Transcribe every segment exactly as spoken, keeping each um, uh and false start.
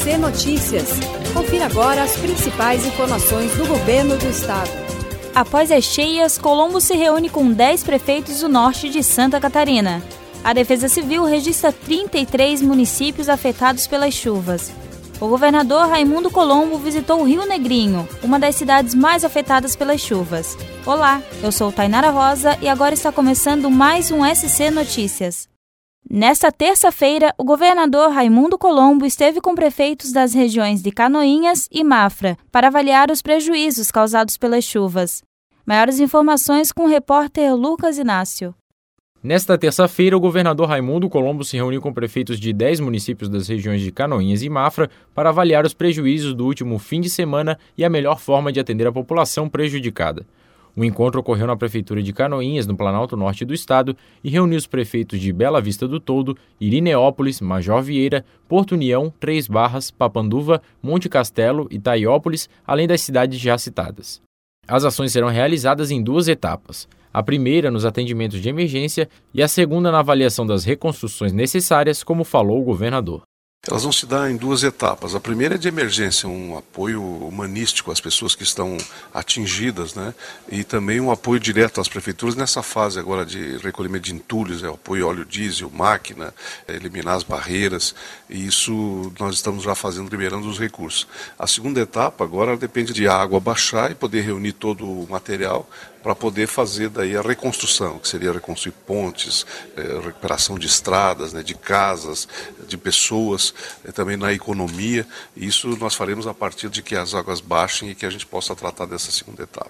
C Notícias. Confira agora as principais informações do governo do estado. Após as cheias, Colombo se reúne com dez prefeitos do norte de Santa Catarina. A Defesa Civil registra trinta e três municípios afetados pelas chuvas. O governador Raimundo Colombo visitou o Rio Negrinho, uma das cidades mais afetadas pelas chuvas. Olá, eu sou Tainara Rosa e agora está começando mais um S C Notícias. Nesta terça-feira, o governador Raimundo Colombo esteve com prefeitos das regiões de Canoinhas e Mafra para avaliar os prejuízos causados pelas chuvas. Maiores informações com o repórter Lucas Inácio. Nesta terça-feira, o governador Raimundo Colombo se reuniu com prefeitos de dez municípios das regiões de Canoinhas e Mafra para avaliar os prejuízos do último fim de semana e a melhor forma de atender a população prejudicada. O encontro ocorreu na Prefeitura de Canoinhas, no Planalto Norte do Estado, e reuniu os prefeitos de Bela Vista do Toldo, Irineópolis, Major Vieira, Porto União, Três Barras, Papanduva, Monte Castelo e Itaiópolis, além das cidades já citadas. As ações serão realizadas em duas etapas. A primeira nos atendimentos de emergência e a segunda na avaliação das reconstruções necessárias, como falou o governador. Elas vão se dar em duas etapas. A primeira é de emergência, um apoio humanístico às pessoas que estão atingidas, né? E também um apoio direto às prefeituras nessa fase agora de recolhimento de entulhos, é, apoio óleo diesel, máquina, é, eliminar as barreiras, e isso nós estamos já fazendo, liberando os recursos. A segunda etapa agora depende de a água baixar e poder reunir todo o material para poder fazer daí a reconstrução, que seria reconstruir pontes, é, recuperação de estradas, né, de casas, de pessoas, é, também na economia. Isso nós faremos a partir de que as águas baixem e que a gente possa tratar dessa segunda etapa.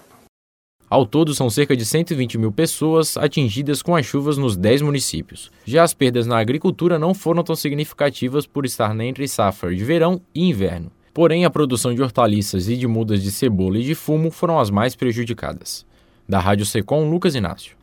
Ao todo, são cerca de cento e vinte mil pessoas atingidas com as chuvas nos dez municípios. Já as perdas na agricultura não foram tão significativas por estar entre safra de verão e inverno. Porém, a produção de hortaliças e de mudas de cebola e de fumo foram as mais prejudicadas. Da Rádio Secom, Lucas Inácio.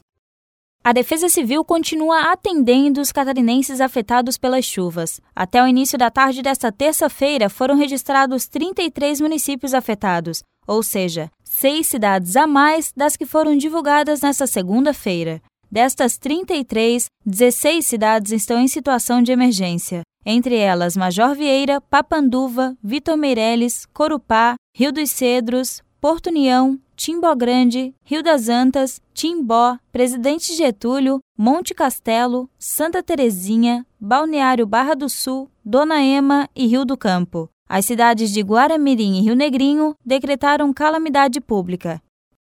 A Defesa Civil continua atendendo os catarinenses afetados pelas chuvas. Até o início da tarde desta terça-feira, foram registrados trinta e três municípios afetados, ou seja, seis cidades a mais das que foram divulgadas nesta segunda-feira. Destas trinta e três, dezesseis cidades estão em situação de emergência. Entre elas, Major Vieira, Papanduva, Vitor Meireles, Corupá, Rio dos Cedros, Porto União, Timbó Grande, Rio das Antas, Timbó, Presidente Getúlio, Monte Castelo, Santa Terezinha, Balneário Barra do Sul, Dona Ema e Rio do Campo. As cidades de Guaramirim e Rio Negrinho decretaram calamidade pública.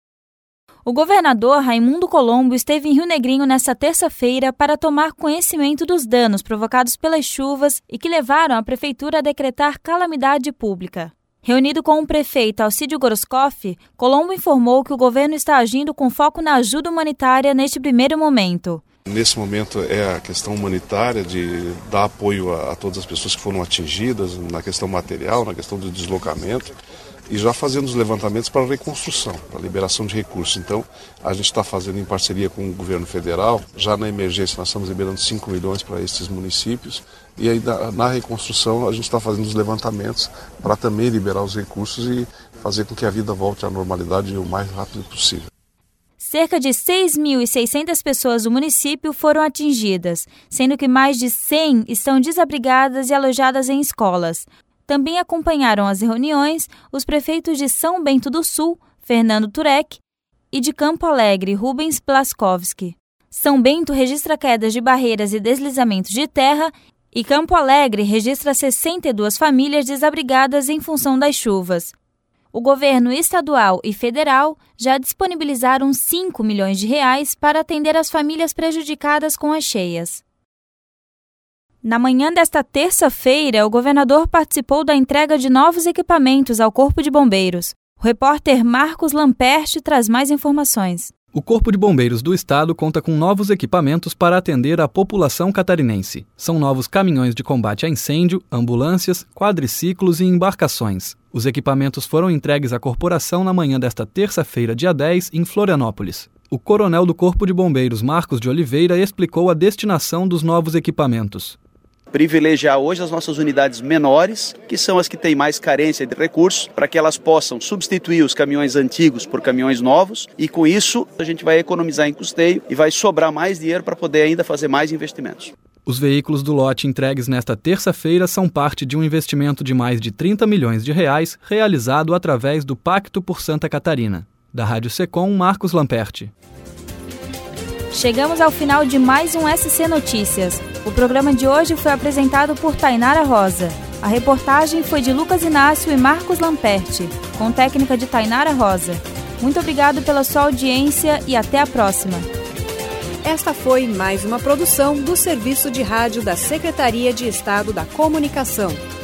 O governador Raimundo Colombo esteve em Rio Negrinho nesta terça-feira para tomar conhecimento dos danos provocados pelas chuvas e que levaram a prefeitura a decretar calamidade pública. Reunido com o prefeito Alcídio Goroscoff, Colombo informou que o governo está agindo com foco na ajuda humanitária neste primeiro momento. Nesse momento é a questão humanitária de dar apoio a, a todas as pessoas que foram atingidas na questão material, na questão do deslocamento, e já fazendo os levantamentos para a reconstrução, para a liberação de recursos. Então, a gente está fazendo em parceria com o governo federal, já na emergência nós estamos liberando cinco milhões para esses municípios, e aí na reconstrução a gente está fazendo os levantamentos para também liberar os recursos e fazer com que a vida volte à normalidade o mais rápido possível. Cerca de seis mil e seiscentas pessoas do município foram atingidas, sendo que mais de cem estão desabrigadas e alojadas em escolas. Também acompanharam as reuniões os prefeitos de São Bento do Sul, Fernando Turek, e de Campo Alegre, Rubens Plaskowski. São Bento registra quedas de barreiras e deslizamentos de terra e Campo Alegre registra sessenta e duas famílias desabrigadas em função das chuvas. O governo estadual e federal já disponibilizaram cinco milhões de reais para atender as famílias prejudicadas com as cheias. Na manhã desta terça-feira, o governador participou da entrega de novos equipamentos ao Corpo de Bombeiros. O repórter Marcos Lamperti traz mais informações. O Corpo de Bombeiros do Estado conta com novos equipamentos para atender a população catarinense. São novos caminhões de combate a incêndio, ambulâncias, quadriciclos e embarcações. Os equipamentos foram entregues à corporação na manhã desta terça-feira, dia dez, em Florianópolis. O coronel do Corpo de Bombeiros, Marcos de Oliveira, explicou a destinação dos novos equipamentos. Privilegiar hoje as nossas unidades menores, que são as que têm mais carência de recursos, para que elas possam substituir os caminhões antigos por caminhões novos, e com isso a gente vai economizar em custeio e vai sobrar mais dinheiro para poder ainda fazer mais investimentos. Os veículos do lote entregues nesta terça-feira são parte de um investimento de mais de trinta milhões de reais realizado através do Pacto por Santa Catarina. Da Rádio Secom, Marcos Lamperti. Chegamos ao final de mais um S C Notícias. O programa de hoje foi apresentado por Tainara Rosa. A reportagem foi de Lucas Inácio e Marcos Lamperti, com técnica de Tainara Rosa. Muito obrigado pela sua audiência e até a próxima. Esta foi mais uma produção do Serviço de Rádio da Secretaria de Estado da Comunicação.